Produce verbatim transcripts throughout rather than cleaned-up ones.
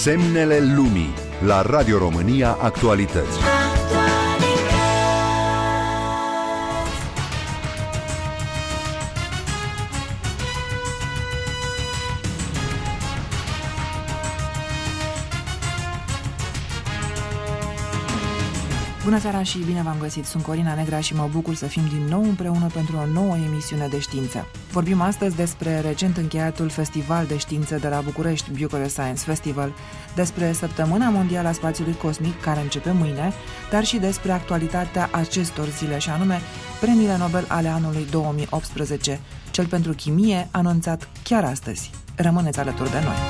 Semnele lumii la Radio România Actualități. Bună seara și bine v-am găsit! Sunt Corina Negra și mă bucur să fim din nou împreună pentru o nouă emisiune de știință. Vorbim astăzi despre recent încheiatul Festival de Știință de la București, Bucharest Science Festival, despre Săptămâna Mondială a Spațiului Cosmic, care începe mâine, dar și despre actualitatea acestor zile, și anume premiile Nobel ale anului două mii optsprezece, cel pentru chimie anunțat chiar astăzi. Rămâneți alături de noi!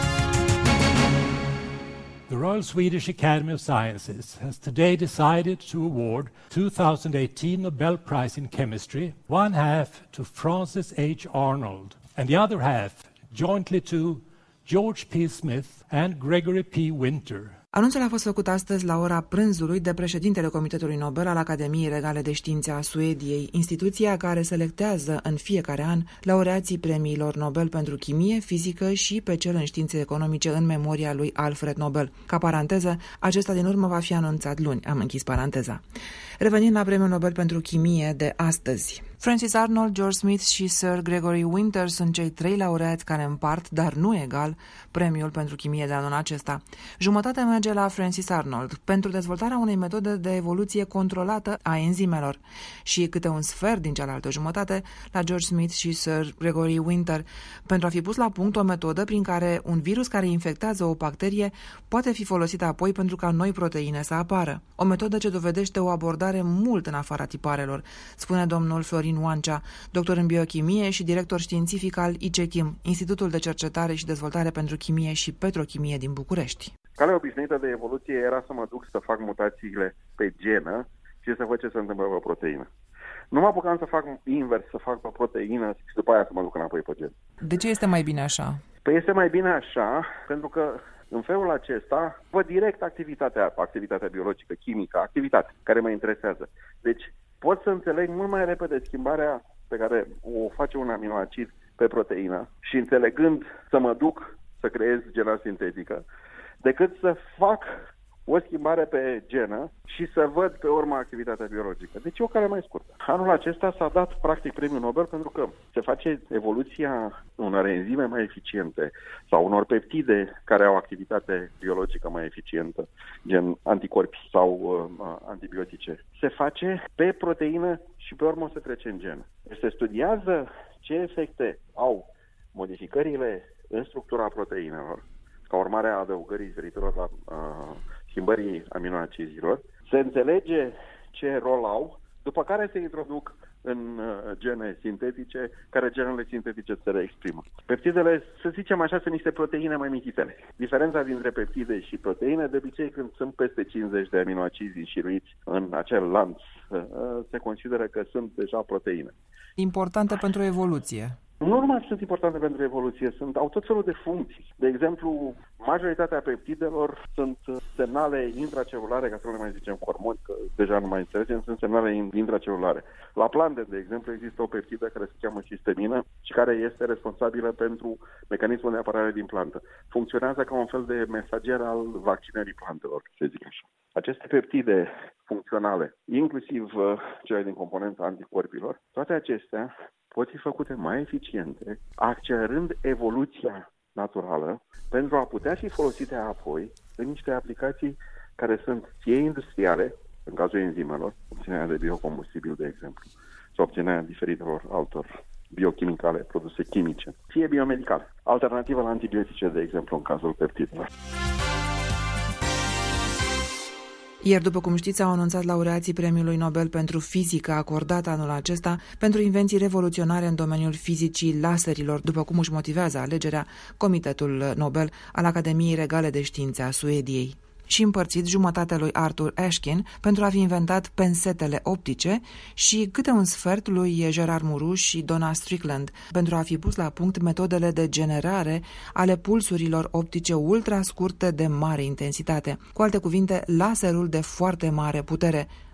The Royal Swedish Academy of Sciences has today decided to award two thousand eighteen Nobel Prize in Chemistry, one half to Francis H. Arnold, and the other half jointly to George P. Smith and Gregory P. Winter. Anunțul a fost făcut astăzi la ora prânzului de președintele Comitetului Nobel al Academiei Regale de Științe a Suediei, instituția care selectează în fiecare an laureații premiilor Nobel pentru chimie, fizică și pe cel în științe economice în memoria lui Alfred Nobel. Ca paranteză, acesta din urmă va fi anunțat luni. Am închis paranteza. Revenind la premiul Nobel pentru chimie de astăzi. Francis Arnold, George Smith și Sir Gregory Winter sunt cei trei laureați care împart, dar nu egal, premiul pentru chimie de anul acesta. Jumătate merge la Francis Arnold pentru dezvoltarea unei metode de evoluție controlată a enzimelor și câte un sfert din cealaltă jumătate la George Smith și Sir Gregory Winter pentru a fi pus la punct o metodă prin care un virus care infectează o bacterie poate fi folosit apoi pentru ca noi proteine să apară. O metodă ce dovedește o abordare mult în afara tiparelor, spune domnul Florin Oancea, doctor în biochimie și director științific al I C E C H I M, Institutul de Cercetare și Dezvoltare pentru Chimie și Petrochimie din București. Calea obișnuită de evoluție era să mă duc să fac mutațiile pe genă și să văd ce se întâmplă pe proteină. Nu mă apucam să fac invers, să fac pe proteină și după aia să mă duc înapoi pe gen. De ce este mai bine așa? Păi este mai bine așa pentru că în felul acesta văd direct activitatea, activitatea biologică, chimică, activitatea care mă interesează. Deci pot să înțeleg mult mai repede schimbarea pe care o face un aminoacid pe proteină și înțelegând să mă duc să creez gena sintetică, decât să fac o schimbare pe genă și să văd pe urmă activitatea biologică. Deci e o cale mai scurtă. Anul acesta s-a dat practic premiul Nobel pentru că se face evoluția unor enzime mai eficiente sau unor peptide care au activitate biologică mai eficientă, gen anticorpi sau uh, antibiotice. Se face pe proteină și pe urmă se trece în gen. Se studiază ce efecte au modificările în structura proteinelor ca urmare a adăugării diferitelor la uh, schimbării aminoacizilor, se înțelege ce rol au, după care se introduc în uh, gene sintetice, care genele sintetice se reexprimă. Peptidele, să zicem așa, sunt niște proteine mai michitele. Diferența dintre peptide și proteine, de obicei, când sunt peste cincizeci de aminoacizi înșiruiți în acel lanț, uh, se consideră că sunt deja proteine. Importante pentru evoluție. Nu numai sunt importante pentru evoluție, sunt, au tot felul de funcții. De exemplu, majoritatea peptidelor sunt semnale intracelulare, ca să nu le mai zicem hormoni, că deja nu mai înțelegem, sunt semnale intracelulare. La plante, de exemplu, există o peptidă care se cheamă histamină și care este responsabilă pentru mecanismul de apărare din plantă. Funcționează ca un fel de mesager al vaccinării plantelor, să zic așa. Aceste peptide funcționale, inclusiv uh, cele din componența anticorpilor, toate acestea pot fi făcute mai eficiente, accelerând evoluția naturală pentru a putea fi folosite apoi în niște aplicații care sunt fie industriale, în cazul enzimelor, obținerea de biocombustibil, de exemplu, sau obținerea diferitelor altor biochimicale, produse chimice, fie biomedicale, alternativă la antibiotice, de exemplu, în cazul peptidelor. Iar, după cum știți, au anunțat laureații premiului Nobel pentru fizică acordat anul acesta pentru invenții revoluționare în domeniul fizicii laserilor, după cum își motivează alegerea Comitetul Nobel al Academiei Regale de Științe a Suediei. Și împărțit jumătatea lui Arthur Ashkin pentru a fi inventat pensetele optice și câte un sfert lui Gerard Mourou și Donna Strickland pentru a fi pus la punct metodele de generare ale pulsurilor optice ultra scurte de mare intensitate, cu alte cuvinte, laserul de foarte mare putere,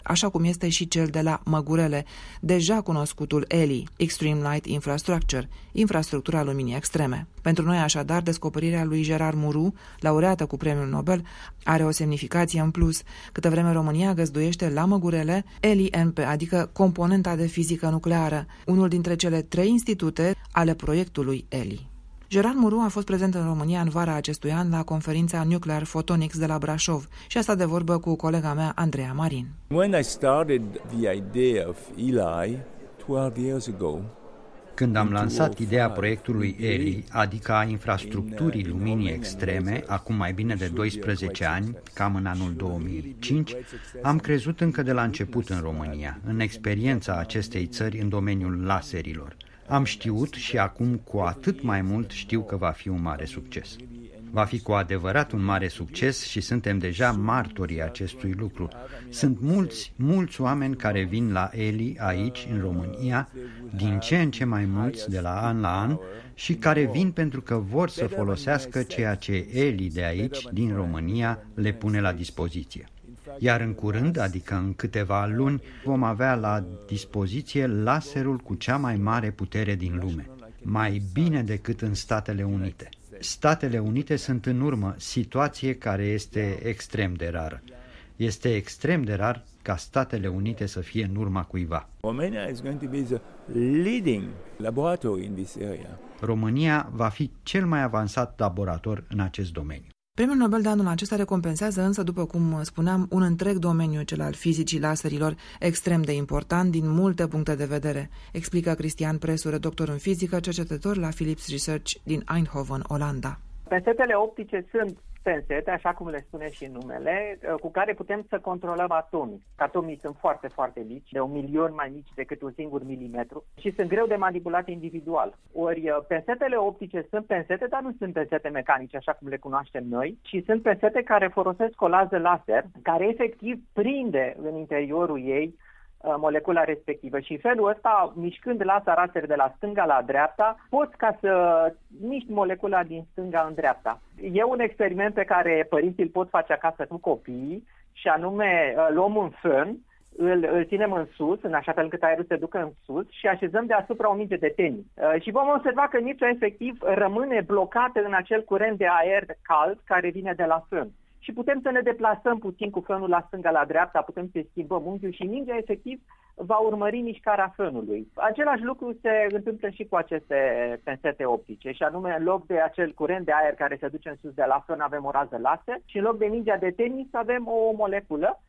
așa cum este și cel de la Măgurele, deja cunoscutul E L I, Extreme Light Infrastructure, infrastructura luminii extreme. Pentru noi, așadar, descoperirea lui Gerard Mourou, laureată cu premiul Nobel, are o semnificație în plus. Câtă vreme România găzduiește la Măgurele E L I N P, adică componenta de fizică nucleară, unul dintre cele trei institute ale proiectului E L I. Gerard Mourou a fost prezent în România în vara acestui an la conferința Nuclear Photonics de la Brașov și a stat de vorbă cu colega mea, Andreea Marin. When I started the idea of E L I twelve years ago, când am lansat ideea proiectului E L I, adică a infrastructurii luminii extreme, acum mai bine de doisprezece ani, cam în anul două mii cinci, am crezut încă de la început în România, în experiența acestei țări în domeniul laserilor. Am știut și acum cu atât mai mult știu că va fi un mare succes. Va fi cu adevărat un mare succes și suntem deja martorii acestui lucru. Sunt mulți, mulți oameni care vin la E L I aici, în România, din ce în ce mai mulți de la an la an și care vin pentru că vor să folosească ceea ce E L I de aici, din România, le pune la dispoziție. Iar în curând, adică în câteva luni, vom avea la dispoziție laserul cu cea mai mare putere din lume, mai bine decât în Statele Unite. Statele Unite sunt în urmă, situație care este extrem de rară. Este extrem de rar ca Statele Unite să fie în urma cuiva. Romania is going to be the leading laboratory in this area. România va fi cel mai avansat laborator în acest domeniu. Premiul Nobel de anul acesta recompensează însă, după cum spuneam, un întreg domeniu, cel al fizicii laserilor, extrem de important din multe puncte de vedere, explică Cristian Presure, doctor în fizică, cercetător la Philips Research din Eindhoven, Olanda. Pensetele optice sunt pensete, așa cum le spune și numele, cu care putem să controlăm atomii. Atomii sunt foarte, foarte mici, de un milion mai mici decât un singur milimetru și sunt greu de manipulat individual. Ori pensetele optice sunt pensete, dar nu sunt pensete mecanice, așa cum le cunoaștem noi, ci sunt pensete care folosesc o lază laser, care efectiv prinde în interiorul ei molecula respectivă și în felul ăsta, mișcând laza laser de la stânga la dreapta, poți ca să miști molecula din stânga în dreapta. E un experiment pe care părinții îl pot face acasă cu copiii și anume luăm un fân, îl, îl ținem în sus, în așa fel încât aerul se ducă în sus și așezăm deasupra o minge de tenis. Și vom observa că mingea efectiv rămâne blocată în acel curent de aer cald care vine de la fân. Și putem să ne deplasăm puțin cu fânul la stânga, la dreapta, putem să schimbăm unghiul și mingea efectiv va urmări mișcarea fânului. Același lucru se întâmplă și cu aceste pensete optice și anume în loc de acel curent de aer care se duce în sus de la fân avem o rază laser și în loc de mingea de tenis avem o moleculă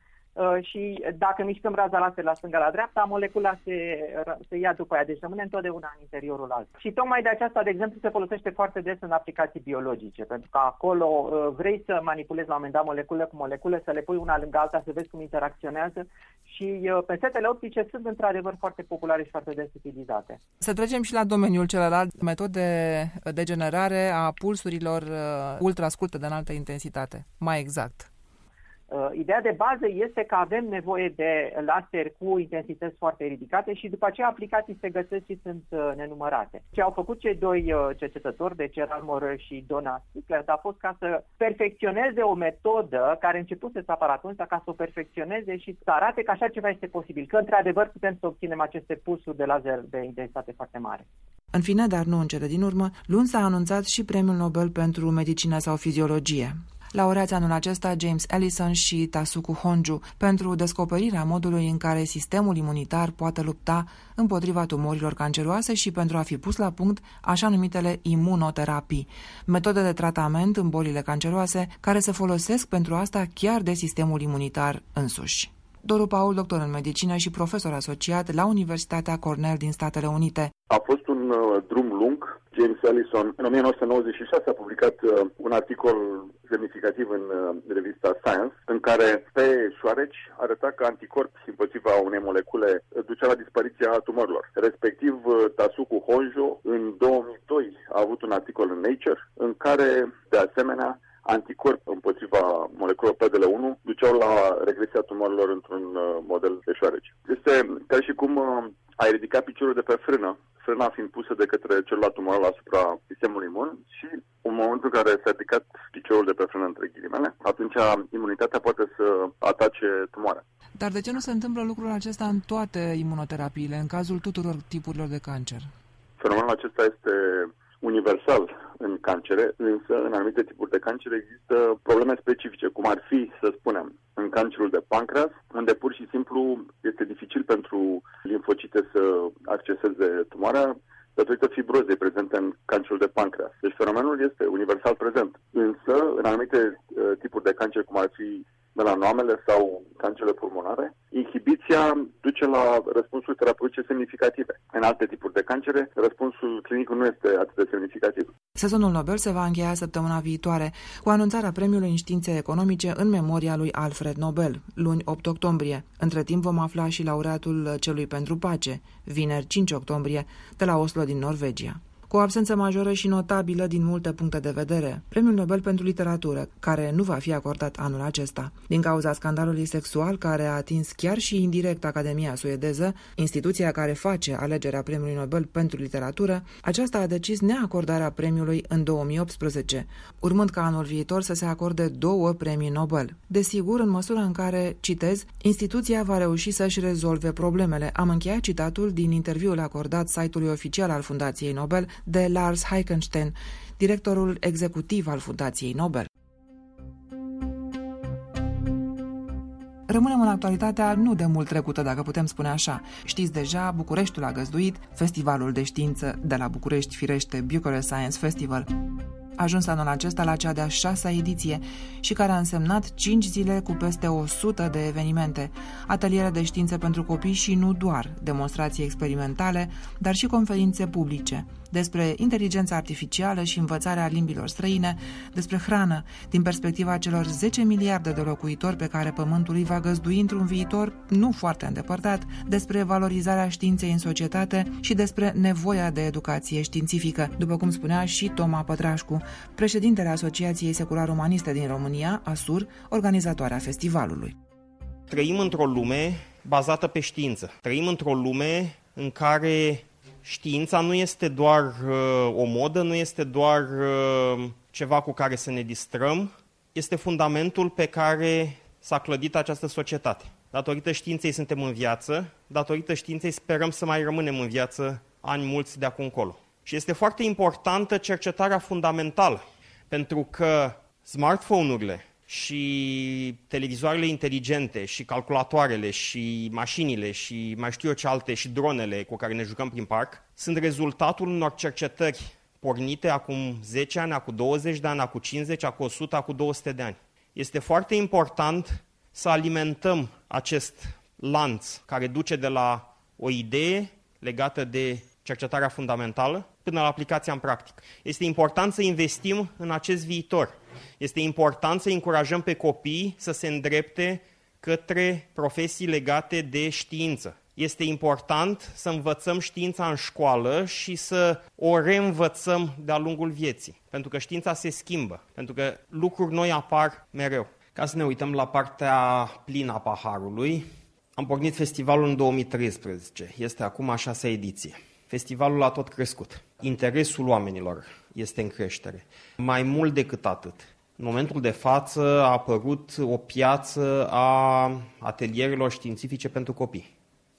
și dacă mișcăm raza laser la stânga, la dreapta, molecula se, se ia după ea, deci rămâne întotdeauna în interiorul altul. Și tocmai de aceasta, de exemplu, se folosește foarte des în aplicații biologice, pentru că acolo vrei să manipulezi la un moment dat moleculă cu moleculă, să le pui una lângă alta, să vezi cum interacționează și pensetele optice sunt într-adevăr foarte populare și foarte des utilizate. Să trecem și la domeniul celălalt, metode de generare a pulsurilor ultrascurte de înaltă intensitate, mai exact. Ideea de bază este că avem nevoie de laser cu intensități foarte ridicate și după aceea aplicații se găsesc și sunt nenumărate. Ce au făcut cei doi cercetători, de Gerard Mourou și Donna Strickland, a fost ca să perfecționeze o metodă care începuse să apară atunci, ca să o perfecționeze și să arate că așa ceva este posibil, că într-adevăr putem să obținem aceste pulsuri de laser de intensitate foarte mare. În fine, dar nu în cele din urmă, luni s-a anunțat și premiul Nobel pentru medicină sau fiziologie. Laureați anul acesta James Allison și Tasuku Honjo pentru descoperirea modului în care sistemul imunitar poate lupta împotriva tumorilor canceroase și pentru a fi pus la punct așa numitele imunoterapii, metode de tratament în bolile canceroase care se folosesc pentru asta chiar de sistemul imunitar însuși. Doru Paul, doctor în medicină și profesor asociat la Universitatea Cornell din Statele Unite. A fost un uh, drum lung. James Allison în o mie nouă sute nouăzeci și șase a publicat uh, un articol semnificativ în uh, revista Science, în care pe șoareci arăta că anticorpi împotriva unei molecule ducea la dispariția tumorilor. Respectiv, uh, Tasuku Honjo în două mii doi a avut un articol în Nature în care, de asemenea, anticorpi împotriva moleculelor P D L unu duceau la regresia tumorilor într-un uh, model de șoareci. Este ca și cum uh, ai ridicat piciorul de pe frână, frâna fiind pusă de către celula tumorală asupra sistemului imun și În momentul în care s-a ridicat piciorul de pe frână între ghilimele, atunci imunitatea poate să atace tumoarea. Dar de ce nu se întâmplă lucrul acesta în toate imunoterapiile, în cazul tuturor tipurilor de cancer? Fenomenul acesta este universal în cancere, însă în anumite tipuri de cancer există probleme specifice, cum ar fi, să spunem, în cancerul de pancreas, unde pur și simplu este dificil pentru limfocite să acceseze tumoarea datorită fibrozei prezente în cancerul de pancreas. Deci fenomenul este universal prezent. Însă, în anumite uh, tipuri de cancer, cum ar fi melanoamele sau cancerele pulmonare, inhibiția duce la răspunsuri terapeutice semnificative. În alte tipuri de cancere, răspunsul clinic nu este atât de semnificativ. Sezonul Nobel se va încheia săptămâna viitoare cu anunțarea premiului în științe economice în memoria lui Alfred Nobel, luni opt octombrie. Între timp vom afla și laureatul celui pentru pace, vineri cinci octombrie, de la Oslo din Norvegia. Cu o absență majoră și notabilă din multe puncte de vedere, Premiul Nobel pentru Literatură, care nu va fi acordat anul acesta. Din cauza scandalului sexual care a atins chiar și indirect Academia suedeză, instituția care face alegerea Premiului Nobel pentru Literatură, aceasta a decis neacordarea premiului în două mii optsprezece, urmând ca anul viitor să se acorde două premii Nobel. Desigur, în măsura în care, citez, instituția va reuși să-și rezolve problemele. Am încheiat citatul din interviul acordat site-ului oficial al Fundației Nobel de Lars Heikenstein, directorul executiv al Fundației Nobel. Rămânem în actualitatea nu de mult trecută, dacă putem spune așa. Știți deja, Bucureștiul a găzduit Festivalul de Știință de la București, firește Bucharest Science Festival, ajuns anul acesta la cea de-a șasea ediție și care a însemnat cinci zile cu peste o sută de evenimente, ateliere de științe pentru copii și nu doar, demonstrații experimentale, dar și conferințe publice, despre inteligența artificială și învățarea limbilor străine, despre hrană, din perspectiva celor zece miliarde de locuitori pe care Pământul îi va găzdui într-un viitor nu foarte îndepărtat, despre valorizarea științei în societate și despre nevoia de educație științifică, după cum spunea și Toma Pătrașcu, președintele Asociației Secular-Umaniste din România, ASUR, organizatoarea festivalului. Trăim într-o lume bazată pe știință. Trăim într-o lume în care știința nu este doar uh, o modă, nu este doar uh, ceva cu care să ne distrăm, este fundamentul pe care s-a clădit această societate. Datorită științei suntem în viață, datorită științei sperăm să mai rămânem în viață ani mulți de acum încolo. Și este foarte importantă cercetarea fundamentală, pentru că smartphone-urile și televizoarele inteligente și calculatoarele și mașinile și mai știu eu ce alte și dronele cu care ne jucăm prin parc sunt rezultatul unor cercetări pornite acum zece ani, acum douăzeci de ani, acum cincizeci, acum o sută, acum două sute de ani. Este foarte important să alimentăm acest lanț care duce de la o idee legată de cercetarea fundamentală până la aplicația în practică. Este important să investim în acest viitor. Este important să încurajăm pe copii să se îndrepte către profesii legate de știință. Este important să învățăm știința în școală și să o reînvățăm de-a lungul vieții. Pentru că știința se schimbă, pentru că lucruri noi apar mereu. Ca să ne uităm la partea plină a paharului, am pornit festivalul în două mii treisprezece. Este acum a șasea ediție. Festivalul a tot crescut. Interesul oamenilor este în creștere. Mai mult decât atât, în momentul de față a apărut o piață a atelierelor științifice pentru copii.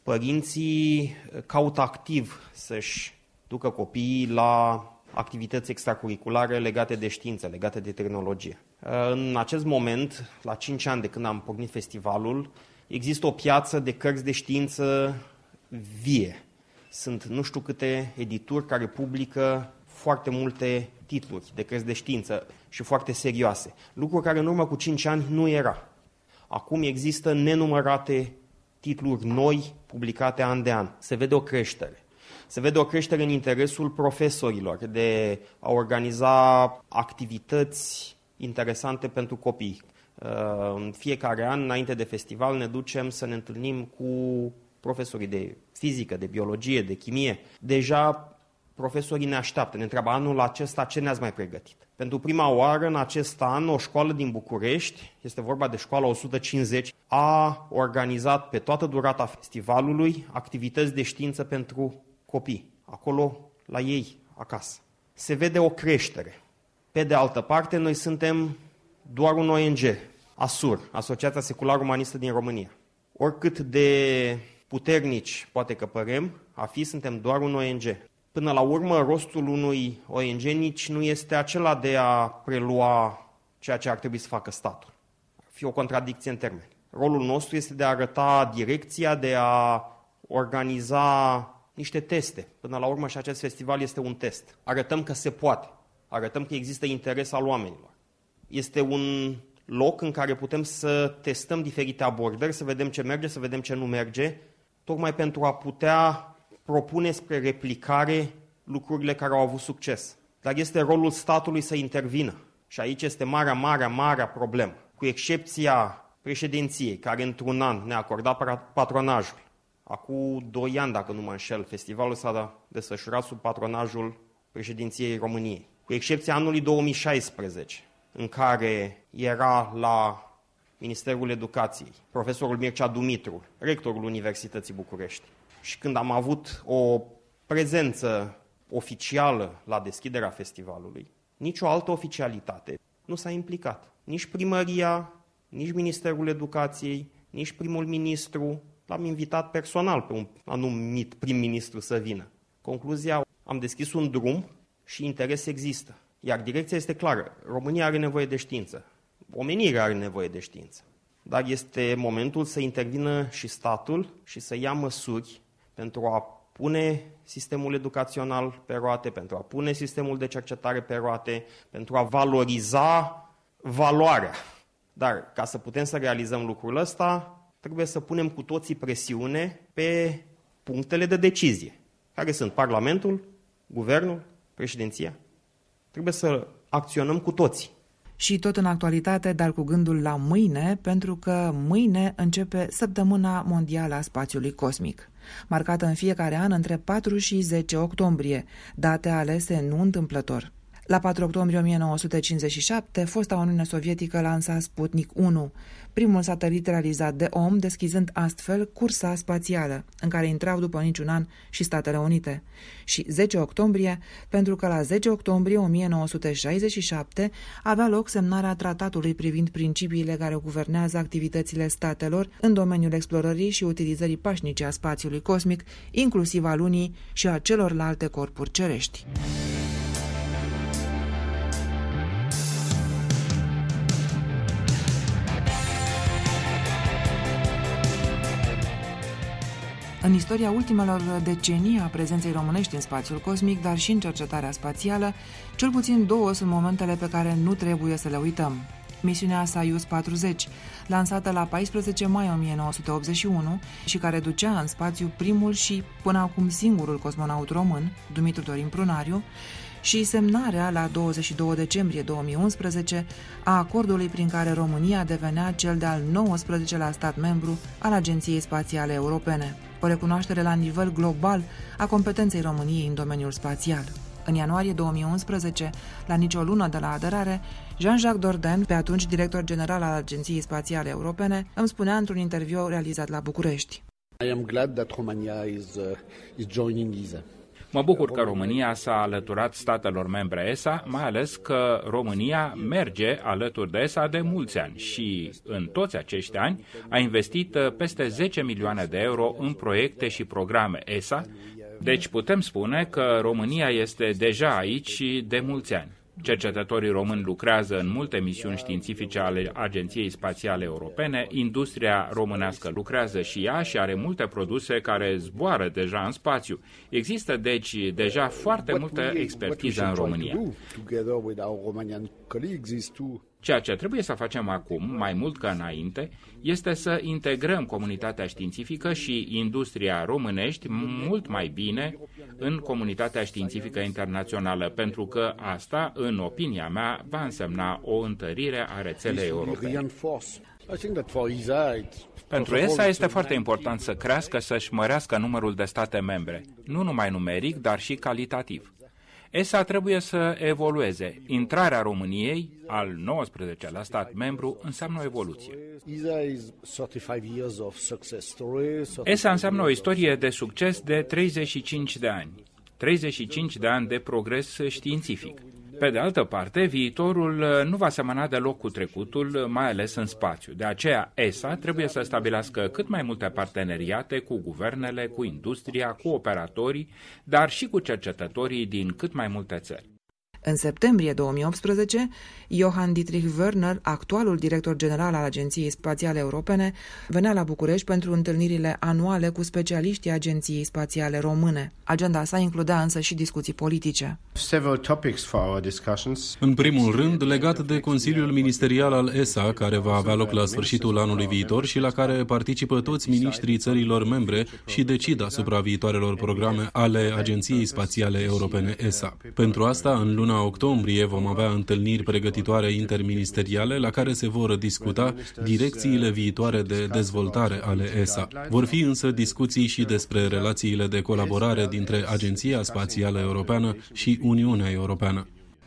Părinții caută activ să-și ducă copiii la activități extracurriculare legate de știință, legate de tehnologie. În acest moment, la cinci ani de când am pornit festivalul, există o piață de cărți de știință vie. Sunt nu știu câte edituri care publică foarte multe titluri de cărți de știință și foarte serioase. Lucruri care în urmă cu cinci ani nu era. Acum există nenumărate titluri noi publicate an de an. Se vede o creștere. Se vede o creștere în interesul profesorilor de a organiza activități interesante pentru copii. În fiecare an, înainte de festival, ne ducem să ne întâlnim cu profesorii de fizică, de biologie, de chimie. Deja profesorii ne așteaptă, ne întreabă anul acesta ce ne-ați mai pregătit. Pentru prima oară în acest an, o școală din București, este vorba de școala o sută cincizeci, a organizat pe toată durata festivalului activități de știință pentru copii, acolo la ei, acasă. Se vede o creștere. Pe de altă parte, noi suntem doar un O N G, ASUR, Asociația Secular-Umanistă din România. Oricât de puternici poate că părem, a fi, suntem doar un O N G. Până la urmă, rostul unui O N G nici nu este acela de a prelua ceea ce ar trebui să facă statul. Ar fi o contradicție în termeni. Rolul nostru este de a arăta direcția, de a organiza niște teste. Până la urmă și acest festival este un test. Arătăm că se poate. Arătăm că există interes al oamenilor. Este un loc în care putem să testăm diferite abordări, să vedem ce merge, să vedem ce nu merge, tocmai pentru a putea propune spre replicare lucrurile care au avut succes. Dar este rolul statului să intervină. Și aici este marea, marea, marea problemă. Cu excepția președinției, care într-un an ne-a acordat patronajul. Acum doi ani, dacă nu mă înșel, festivalul s-a desfășurat sub patronajul președinției României. Cu excepția anului două mii șaisprezece, în care era la Ministerul Educației profesorul Mircea Dumitru, rectorul Universității București. Și când am avut o prezență oficială la deschiderea festivalului, nicio altă oficialitate nu s-a implicat. Nici primăria, nici Ministerul Educației, nici primul ministru. L-am invitat personal pe un anumit prim-ministru să vină. Concluzia, am deschis un drum și interes există. Iar direcția este clară. România are nevoie de știință. Omenirea are nevoie de știință. Dar este momentul să intervină și statul și să ia măsuri pentru a pune sistemul educațional pe roate, pentru a pune sistemul de cercetare pe roate, pentru a valoriza valoarea. Dar ca să putem să realizăm lucrul ăsta, trebuie să punem cu toții presiune pe punctele de decizie, care sunt Parlamentul, Guvernul, Președinția. Trebuie să acționăm cu toții. Și tot în actualitate, dar cu gândul la mâine, pentru că mâine începe Săptămâna Mondială a Spațiului Cosmic, marcată în fiecare an între patru și zece octombrie, date alese nu întâmplător. La patru octombrie o mie nouă sute cincizeci și șapte, fosta Uniune Sovietică lansa Sputnik unu, primul satelit realizat de om, deschizând astfel cursa spațială, în care intrau după niciun an și Statele Unite. Și zece octombrie, pentru că la zece octombrie o mie nouă sute șaizeci și șapte avea loc semnarea tratatului privind principiile care guvernează activitățile statelor în domeniul explorării și utilizării pașnice a spațiului cosmic, inclusiv a Lunii și a celorlalte corpuri cerești. În istoria ultimelor decenii a prezenței românești în spațiul cosmic, dar și în cercetarea spațială, cel puțin două sunt momentele pe care nu trebuie să le uităm. Misiunea Soyuz patruzeci, lansată la paisprezece mai o mie nouă sute optzeci și unu și care ducea în spațiu primul și până acum singurul cosmonaut român, Dumitru Dorin Prunariu, și semnarea la douăzeci și doi decembrie două mii unsprezece a acordului prin care România devenea cel de-al nouăsprezecelea stat membru al Agenției Spațiale Europene, o recunoaștere la nivel global a competenței României în domeniul spațial. În ianuarie două mii unsprezece, la nicio lună de la aderare, Jean-Jacques Dordain, pe atunci director general al Agenției Spațiale Europene, îmi spunea într-un interviu realizat la București: I am glad that Romania is, uh, is joining E S A. Mă bucur că România s-a alăturat statelor membre E S A, mai ales că România merge alături de E S A de mulți ani și în toți acești ani a investit peste zece milioane de euro în proiecte și programe E S A, deci putem spune că România este deja aici de mulți ani. Cercetătorii români lucrează în multe misiuni științifice ale Agenției Spațiale Europene, industria românească lucrează și ea și are multe produse care zboară deja în spațiu. Există deci deja foarte multă expertiză în România. Ceea ce trebuie să facem acum, mai mult ca înainte, este să integrăm comunitatea științifică și industria românești mult mai bine în comunitatea științifică internațională, pentru că asta, în opinia mea, va însemna o întărire a rețelei europene. Pentru E S A este foarte important să crească, să-și mărească numărul de state membre, nu numai numeric, dar și calitativ. E S A trebuie să evolueze. Intrarea României, al nouăsprezecelea stat membru, înseamnă o evoluție. E S A înseamnă o istorie de succes de treizeci și cinci de ani. treizeci și cinci de ani de progres științific. Pe de altă parte, viitorul nu va semăna deloc cu trecutul, mai ales în spațiu. De aceea, E S A trebuie să stabilească cât mai multe parteneriate cu guvernele, cu industria, cu operatorii, dar și cu cercetătorii din cât mai multe țări. În septembrie două mii optsprezece, Johann Dietrich Wörner, actualul director general al Agenției Spațiale Europene, venea la București pentru întâlnirile anuale cu specialiștii Agenției Spațiale Române. Agenda sa includea însă și discuții politice. În primul rând, legat de Consiliul Ministerial al E S A, care va avea loc la sfârșitul anului viitor și la care participă toți miniștrii țărilor membre și decid asupra viitoarelor programe ale Agenției Spațiale Europene E S A. Pentru asta, în luna octombrie vom avea întâlniri pregătitoare interministeriale la care se vor discuta direcțiile viitoare de dezvoltare ale E S A. Vor fi însă discuții și despre relațiile de colaborare dintre Agenția Spațială Europeană și Uniunea Europeană.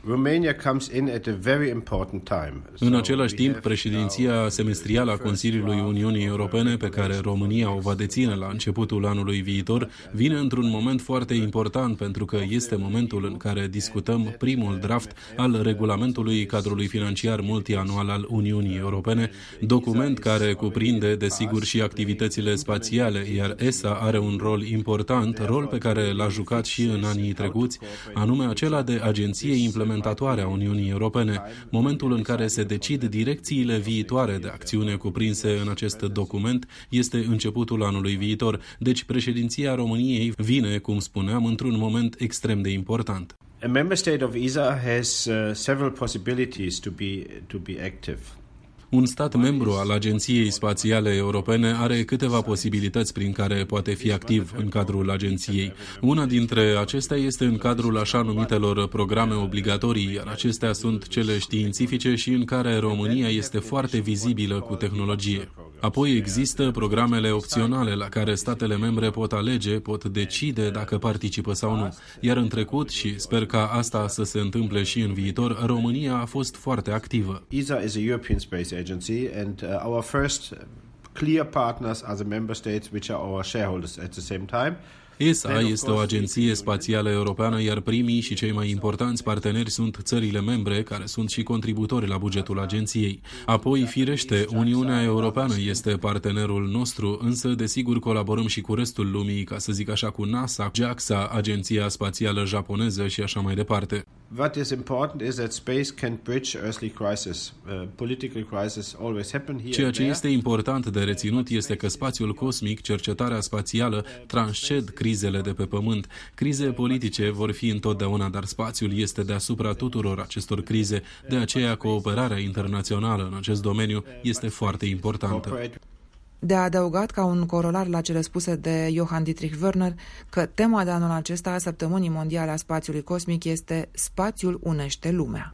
În același timp, președinția semestrială a Consiliului Uniunii Europene, pe care România o va deține la începutul anului viitor, vine într-un moment foarte important, pentru că este momentul în care discutăm primul draft al regulamentului cadrului financiar multianual al Uniunii Europene, document care cuprinde, desigur, și activitățile spațiale, iar E S A are un rol important, rol pe care l-a jucat și în anii trecuți, anume acela de agenție implementatoare a Uniunii Europene, momentul în care se decid direcțiile viitoare de acțiune cuprinse în acest document este începutul anului viitor, deci președinția României vine, cum spuneam, într-un moment extrem de important. A member state of E S A has uh, several possibilities to be to be active. Un stat membru al Agenției Spațiale Europene are câteva posibilități prin care poate fi activ în cadrul agenției. Una dintre acestea este în cadrul așa numitelor programe obligatorii, iar acestea sunt cele științifice și în care România este foarte vizibilă cu tehnologie. Apoi există programele opționale la care statele membre pot alege, pot decide dacă participă sau nu. Iar în trecut, și sper ca asta să se întâmple și în viitor, România a fost foarte activă. E S A is a European Space Agency and uh, our first clear partners are the member states which are our shareholders at the same time. E S A este o agenție spațială europeană, iar primii și cei mai importanți parteneri sunt țările membre, care sunt și contributori la bugetul agenției. Apoi, firește, Uniunea Europeană este partenerul nostru, însă, desigur, colaborăm și cu restul lumii, ca să zic așa, cu NASA, JAXA, Agenția Spațială Japoneză și așa mai departe. What is important is that space can bridge earthly crisis. Uh, political crisis always happen here. Ceea ce este important de reținut este că spațiul cosmic, cercetarea spațială, transced crizele de pe Pământ. Crize politice vor fi întotdeauna, dar spațiul este deasupra tuturor acestor crize, de aceea cooperarea internațională în acest domeniu este foarte importantă. De adăugat, ca un corolar la cele spuse de Johann Dietrich Wörner, că tema de anul acesta a Săptămânii Mondiale a Spațiului Cosmic este Spațiul unește lumea.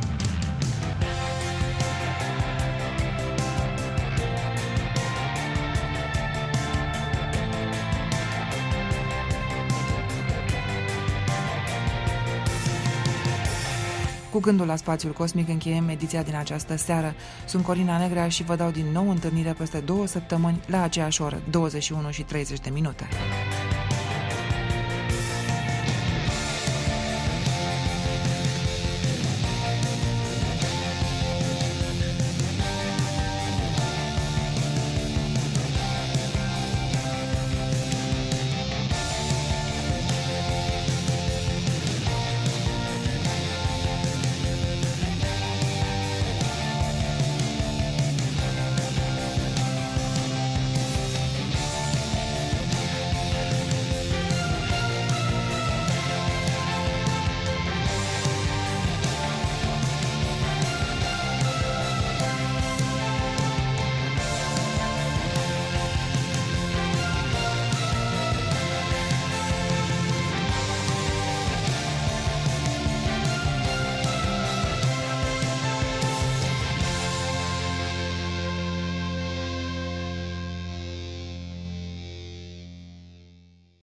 Cu gândul la spațiul cosmic încheiem ediția din această seară. Sunt Corina Negrea și vă dau din nou întâlnire peste două săptămâni la aceeași oră, douăzeci și unu și treizeci de minute.